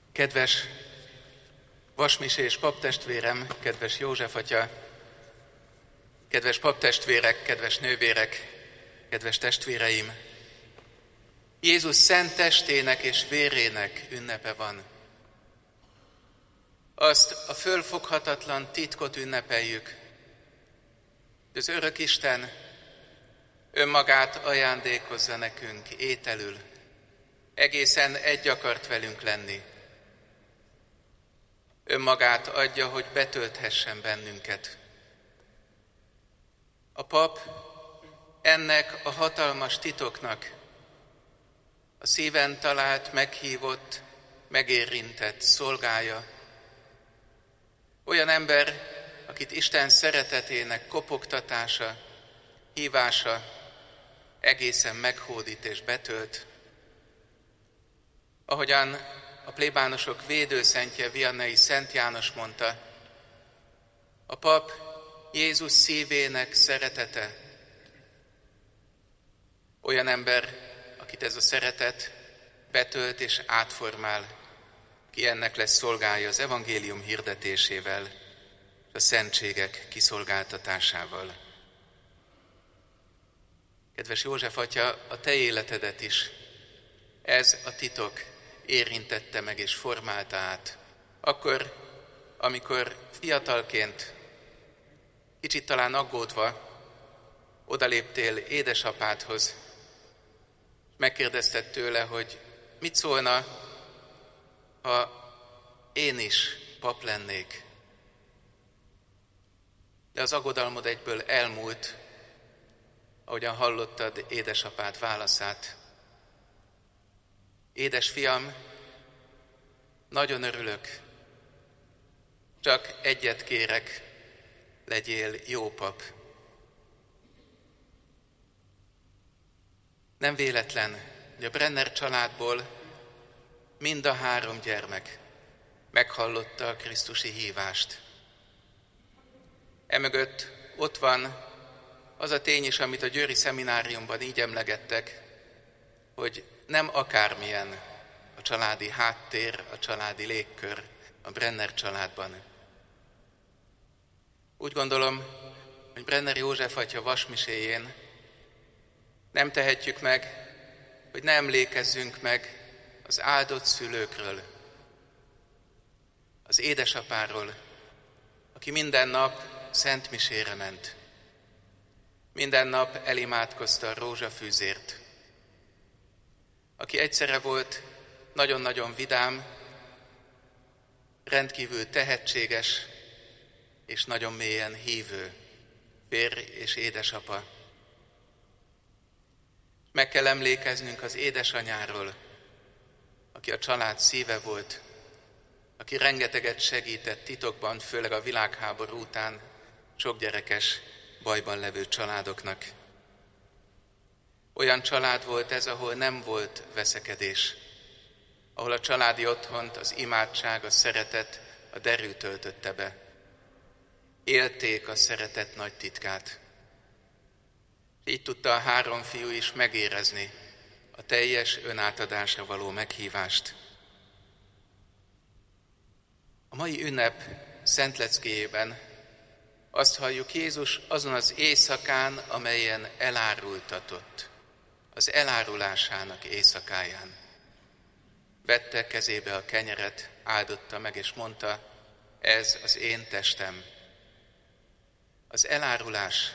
Kedves vasmisés paptestvérem, kedves József atya, kedves paptestvérek, kedves nővérek, kedves testvéreim! Jézus szent testének és vérének ünnepe van. Azt a fölfoghatatlan titkot ünnepeljük, az örök Isten önmagát ajándékozza nekünk ételül, egészen egy akart velünk lenni. Önmagát adja, hogy betölthessen bennünket. A pap ennek a hatalmas titoknak a szíven talált, meghívott, megérintett szolgája. Olyan ember, akit Isten szeretetének kopogtatása, hívása egészen meghódít és betölt. Ahogyan a plébánosok védőszentje Viannai Szent János mondta, a pap Jézus szívének szeretete. Olyan ember, akit ez a szeretet betölt és átformál, ki ennek lesz szolgálja az evangélium hirdetésével, a szentségek kiszolgáltatásával. Kedves József atya, a te életedet is ez a titok érintette meg és formálta át. Akkor, amikor fiatalként, kicsit talán aggódva, odaléptél édesapádhoz, megkérdezted tőle, hogy mit szólna, ha én is pap lennék. De az aggodalmod egyből elmúlt, ahogyan hallottad édesapád válaszát. Édes fiam, nagyon örülök, csak egyet kérek, legyél jó pap. Nem véletlen, hogy a Brenner családból mind a 3 gyermek meghallotta a krisztusi hívást. Emögött ott van az a tény is, amit a győri szemináriumban így emlegettek, hogy nem akármilyen a családi háttér, a családi légkör a Brenner családban. Úgy gondolom, hogy Brenner József atya vasmiséjén nem tehetjük meg, hogy ne emlékezzünk meg az áldott szülőkről, az édesapáról, aki minden nap szentmisére ment. Minden nap elimádkozta a rózsafűzért. Aki egyszerre volt nagyon-nagyon vidám, rendkívül tehetséges és nagyon mélyen hívő férj és édesapa. Meg kell emlékeznünk az édesanyáról, aki a család szíve volt, aki rengeteget segített titokban, főleg a világháború után sok gyerekes, bajban levő családoknak. Olyan család volt ez, ahol nem volt veszekedés, ahol a családi otthont az imádság, a szeretet, a derű töltötte be. Élték a szeretet nagy titkát. Így tudta a 3 fiú is megérezni a teljes önátadásra való meghívást. A mai ünnep szentleckéjében azt halljuk, Jézus azon az éjszakán, amelyen elárultatott, az elárulásának éjszakáján. Vette kezébe a kenyeret, áldotta meg és mondta, ez az én testem. Az elárulás,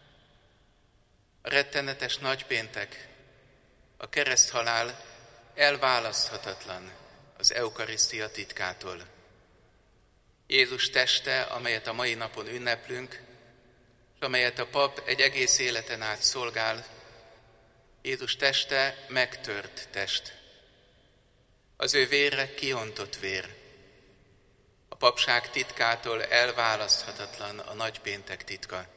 a rettenetes nagypéntek, a kereszthalál elválaszthatatlan az eukarisztia titkától. Jézus teste, amelyet a mai napon ünneplünk, és amelyet a pap egy egész életen át szolgál, Jézus teste megtört test. Az ő vére kiontott vér. A papság titkától elválaszthatatlan a nagypéntek titka.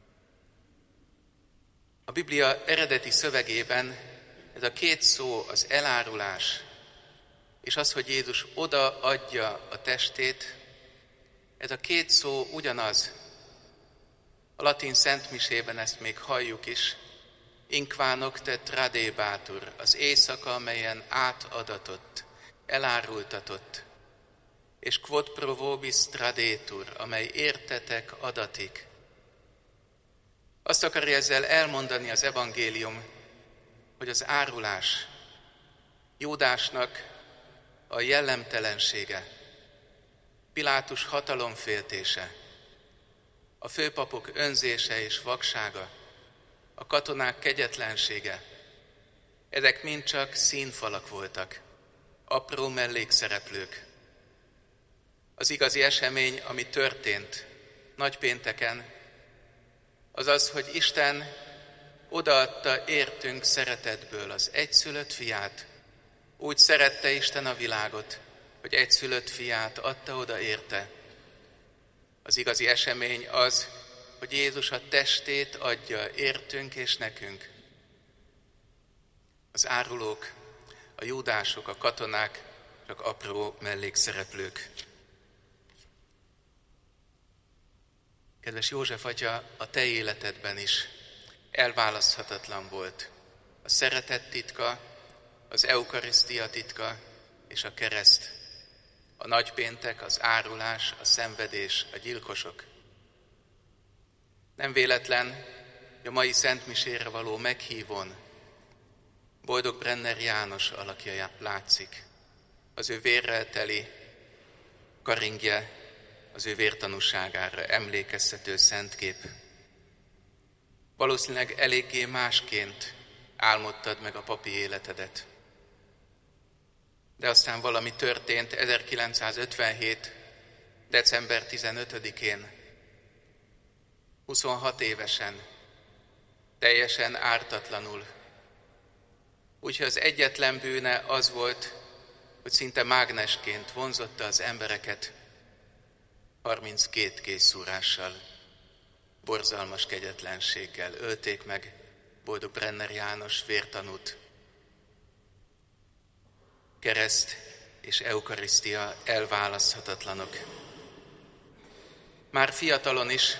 A Biblia eredeti szövegében ez a 2 szó, az elárulás, és az, hogy Jézus odaadja a testét, ez a 2 szó ugyanaz. A latin szentmisében ezt még halljuk is. Inquā nocte tradebatur, az éjszaka, amelyen átadatott, elárultatott, és quod pro vobis tradetur, amely értetek adatik. Azt akarja ezzel elmondani az evangélium, hogy az árulás Júdásnak a jellemtelensége, Pilátus hatalomféltése, a főpapok önzése és vaksága, a katonák kegyetlensége, ezek mind csak színfalak voltak, apró mellékszereplők. Az igazi esemény, ami történt nagypénteken, az az, hogy Isten odaadta értünk szeretetből az egyszülött fiát. Úgy szerette Isten a világot, hogy egyszülött fiát adta oda érte. Az igazi esemény az, hogy Jézus a testét adja értünk és nekünk. Az árulók, a júdások, a katonák csak apró mellékszereplők. Kedves József atya, a te életedben is elválaszthatatlan volt a szeretet titka, az eukarisztia titka és a kereszt, a nagypéntek, az árulás, a szenvedés, a gyilkosok. Nem véletlen, hogy a mai szentmisére való meghívón Boldog-Brenner János alakja látszik. Az ő vérrel teli karingje, az ő vértanúságára emlékeztető szentkép. Valószínűleg eléggé másként álmodtad meg a papi életedet. De aztán valami történt 1957. december 15-én, 26 évesen, teljesen ártatlanul. Úgyhogy az egyetlen bűne az volt, hogy szinte mágnesként vonzotta az embereket 32 kézszúrással, borzalmas kegyetlenséggel ölték meg Boldog-Brenner János vértanút. Kereszt és eukarisztia elválaszthatatlanok. Már fiatalon is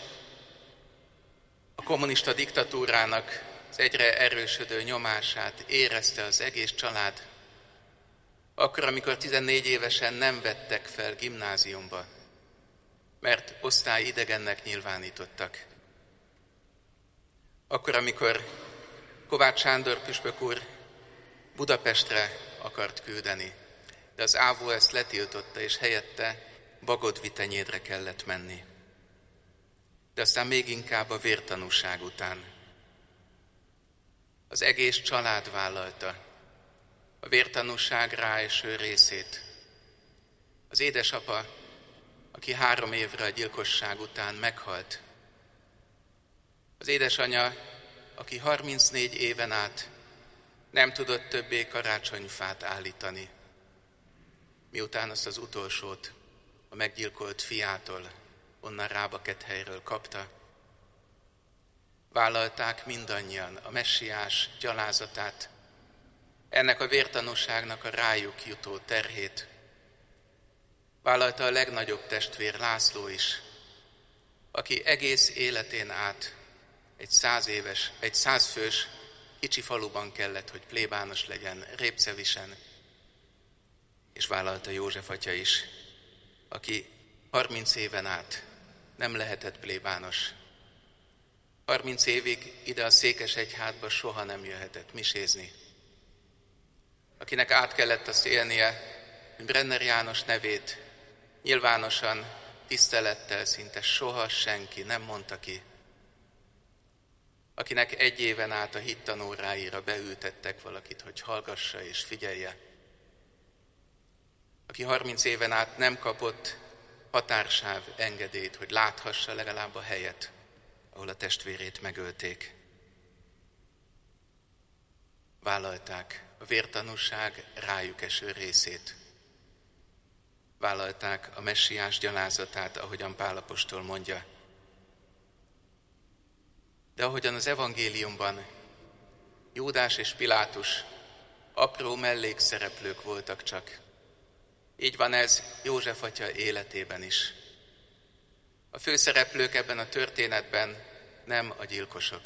a kommunista diktatúrának az egyre erősödő nyomását érezte az egész család. Akkor, amikor 14 évesen nem vettek fel gimnáziumba, mert osztályidegennek nyilvánítottak. Akkor, amikor Kovács Sándor püspök úr Budapestre akart küldeni, de az ÁVO ezt letiltotta, és helyette Bagodvitenyédre kellett menni. De aztán még inkább a vértanúság után. Az egész család vállalta a vértanúság ráeső részét. Az édesapa, aki 3 évre a gyilkosság után meghalt. Az édesanya, aki 34 éven át nem tudott többé karácsonyfát állítani, miután azt az utolsót a meggyilkolt fiától, onnan Rábakethelyről kapta. Vállalták mindannyian a messiás gyalázatát, ennek a vértanúságnak a rájuk jutó terhét. Vállalta a legnagyobb testvér László is, aki egész életén át egy 100 fős kicsi faluban kellett, hogy plébános legyen, Répcevisen, és vállalta József atya is, aki 30 éven át nem lehetett plébános. 30 évig ide a Székesegyházba soha nem jöhetett misézni. Akinek át kellett azt élnie, hogy Brenner János nevét nyilvánosan, tisztelettel szinte soha senki nem mondta ki. Akinek 1 éven át a hittanóráira beültettek valakit, hogy hallgassa és figyelje. Aki 30 éven át nem kapott határsáv engedélyt, hogy láthassa legalább a helyet, ahol a testvérét megölték. Vállalták a vértanúság rájuk eső részét. Vállalták a messiás gyalázatát, ahogyan Pál apostol mondja. De ahogyan az evangéliumban Júdás és Pilátus apró mellékszereplők voltak csak, így van ez József atya életében is. A főszereplők ebben a történetben nem a gyilkosok,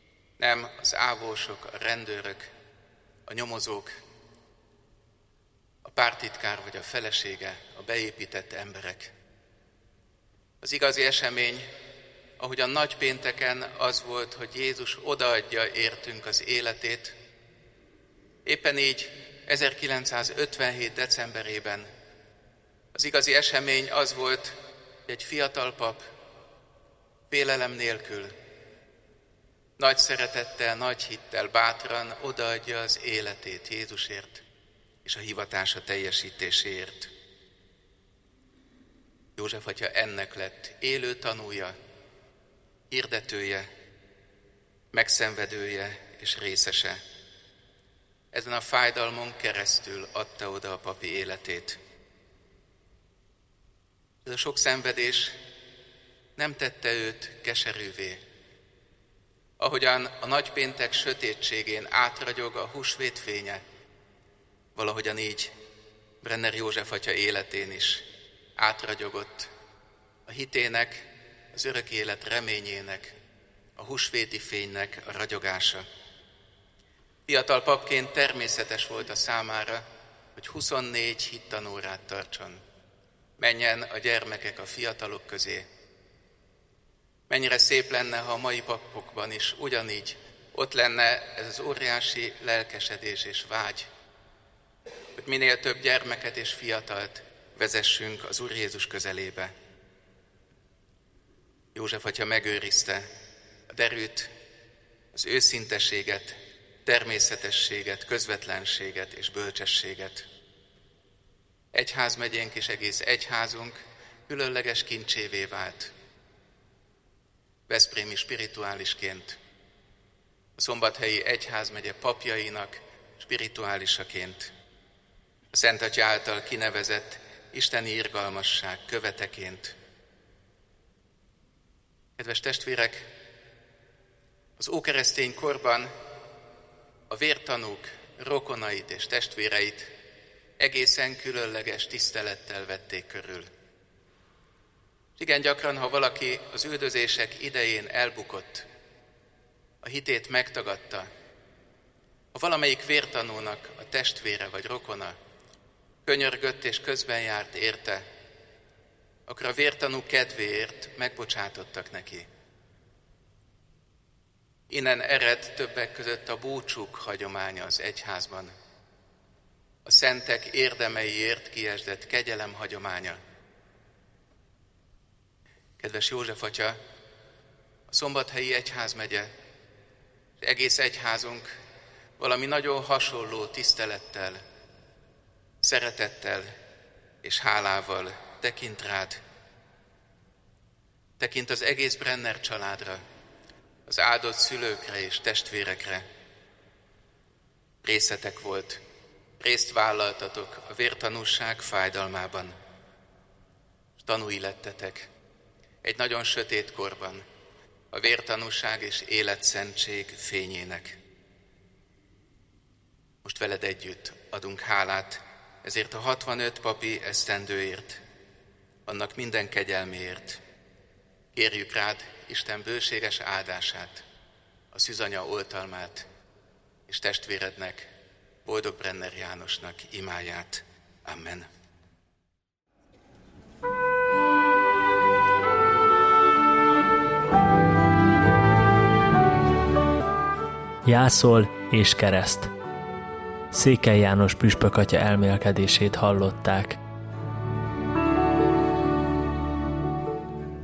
nem az ávósok, a rendőrök, a nyomozók, pártitkár vagy a felesége, a beépített emberek. Az igazi esemény, ahogy a nagypénteken az volt, hogy Jézus odaadja értünk az életét, éppen így 1957. decemberében az igazi esemény az volt, hogy egy fiatal pap félelem nélkül, nagy szeretettel, nagy hittel, bátran odaadja az életét Jézusért és a hivatása teljesítéséért. József atya ennek lett élő tanúja, hirdetője, megszenvedője és részese. Ezen a fájdalmon keresztül adta oda a papi életét. Ez a sok szenvedés nem tette őt keserűvé. Ahogyan a nagypéntek sötétségén átragyog a húsvét fénye, valahogyan így Brenner József atya életén is átragyogott a hitének, az örök élet reményének, a húsvéti fénynek a ragyogása. Fiatal papként természetes volt a számára, hogy 24 hittanórát tartson. Menjen a gyermekek a fiatalok közé. Mennyire szép lenne, ha a mai papokban is ugyanígy ott lenne ez az óriási lelkesedés és vágy, hogy minél több gyermeket és fiatalt vezessünk az Úr Jézus közelébe. József atya megőrizte a derűt, az őszinteséget, természetességet, közvetlenséget és bölcsességet. Egyházmegyénk és egész egyházunk különleges kincsévé vált. Veszprémi spirituálisként, a Szombathelyi Egyházmegye papjainak spirituálisaként, a Szent Atya által kinevezett isteni irgalmasság követeként. Kedves testvérek, az ókeresztény korban a vértanúk rokonait és testvéreit egészen különleges tisztelettel vették körül. Igen gyakran, ha valaki az üldözések idején elbukott, a hitét megtagadta, ha valamelyik vértanúnak a testvére vagy rokona könyörgött és közben járt érte, akkor a vértanú kedvéért megbocsátottak neki. Innen ered többek között a búcsúk hagyománya az egyházban, a szentek érdemeiért kiesdett kegyelem hagyománya. Kedves József atya, a Szombathelyi Egyházmegye, egész egyházunk valami nagyon hasonló tisztelettel, szeretettel és hálával tekint rád. Tekint az egész Brenner családra, az áldott szülőkre és testvérekre. Részetek volt, részt vállaltatok a vértanúság fájdalmában. Tanúi lettetek egy nagyon sötét korban a vértanúság és életszentség fényének. Most veled együtt adunk hálát ezért a 65 papi esztendőért, annak minden kegyelméért. Kérjük rád Isten bőséges áldását, a szűzanya oltalmát, és testvérednek, Boldog Brenner Jánosnak imáját. Amen. Jászol és kereszt. Székely János püspök atya elmélkedését hallották.